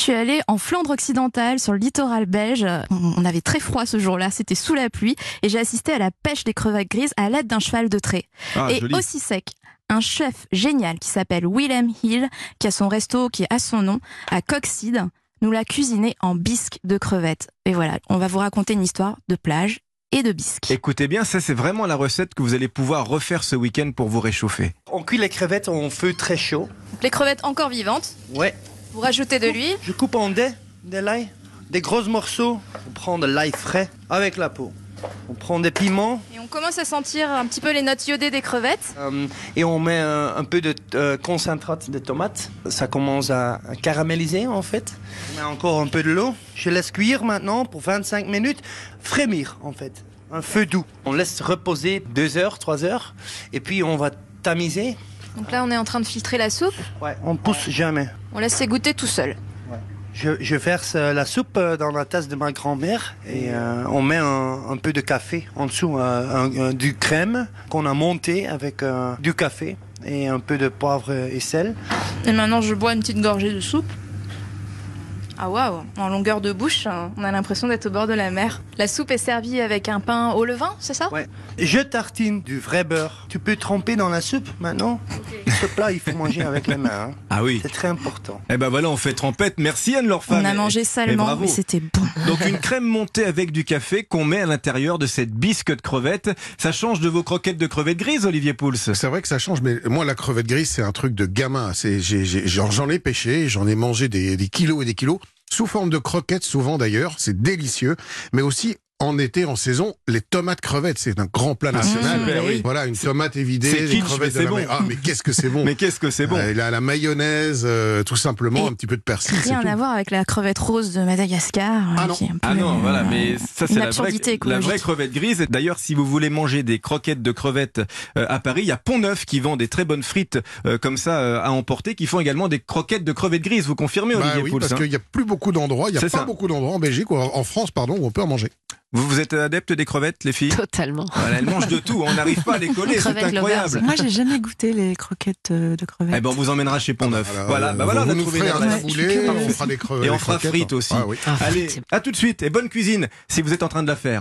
suis allée en Flandre occidentale, sur le littoral belge. On avait très froid ce jour-là, c'était sous la pluie. Et j'ai assisté à la pêche des crevettes grises à l'aide d'un cheval de trait. Et joli. aussi sec, un chef génial qui s'appelle Willem Hill, qui a son resto qui est à son nom, à Coxide, nous l'a cuisiné en bisque de crevettes. Et voilà, on va vous raconter une histoire de plage et de bisque. Écoutez bien, ça c'est vraiment la recette que vous allez pouvoir refaire ce week-end pour vous réchauffer. On cuit les crevettes en feu très chaud. Les crevettes encore vivantes, Ouais. vous rajoutez de l'huile. Je coupe en dés de l'ail, des gros morceaux. On prend de l'ail frais avec la peau. On prend des piments Et on commence à sentir un petit peu les notes iodées des crevettes. et on met un peu de concentrat de tomate. Ça commence à caraméliser en fait. On met encore un peu de l'eau. Je laisse cuire maintenant pour 25 minutes. Frémir en fait. Un feu doux. On laisse reposer 2 heures, 3 heures. Et puis on va tamiser. Donc là, on est en train de filtrer la soupe. Ouais, on pousse jamais. On laisse s'égoutter tout seul. Je verse la soupe dans la tasse de ma grand-mère et on met un peu de café en dessous, du crème qu'on a monté avec du café et un peu de poivre et sel. Et maintenant, je bois une petite gorgée de soupe. Ah waouh, en longueur de bouche, on a l'impression d'être au bord de la mer. La soupe est servie avec un pain au levain, c'est ça? Ouais. Je tartine du vrai beurre. Tu peux tremper dans la soupe maintenant. Ce plat, il faut manger avec les mains. Hein. Ah oui. C'est très important. Eh ben voilà, on fait trempette. Merci Anne-Laure Femme. On a mangé salement, bravo. mais c'était bon. Donc une crème montée avec du café qu'on met à l'intérieur de cette bisque de crevettes. Ça change de vos croquettes de crevettes grises, Olivier Pouls. C'est vrai que ça change, mais moi la crevette grise c'est un truc de gamin. J'en ai pêché, j'en ai mangé des kilos et des kilos, sous forme de croquettes souvent d'ailleurs, c'est délicieux, mais aussi en été, en saison, les tomates crevettes, c'est un grand plat national. super, oui. Voilà, une tomate évidée, C'est des kitsch, crevettes mais de la c'est mer. bon. Ah, mais qu'est-ce que c'est bon. Mais qu'est-ce que c'est bon. La mayonnaise, tout simplement, Et un petit peu de persil, c'est Rien tout. à voir avec la crevette rose de Madagascar. Ah non. Qui est un peu, Ah non, voilà, mais ça c'est une la absurdité vraie écologique. crevette grise. D'ailleurs, si vous voulez manger des croquettes de crevettes à Paris, il y a Pont-Neuf qui vend des très bonnes frites comme ça à emporter, qui font également des croquettes de crevettes grises. Vous confirmez, Bah Olivier oui, Pouls, parce qu'il n'y a plus beaucoup d'endroits, il n'y a C'est pas ça. beaucoup d'endroits en Belgique, ou en France, pardon, où on peut en manger. Vous êtes adepte des crevettes, les filles? Totalement. Voilà, elles mangent de tout, on n'arrive pas à les coller, c'est Crevettes incroyable. lovers. Moi, j'ai jamais goûté les croquettes de crevettes. Eh ben, on vous emmènera chez Pont-Neuf. Voilà, on vous a nous trouvé ferez l'adresse. un taboulé, on fera des crevettes. Et on fera frites aussi. Ah oui. Allez, à tout de suite et bonne cuisine si vous êtes en train de la faire.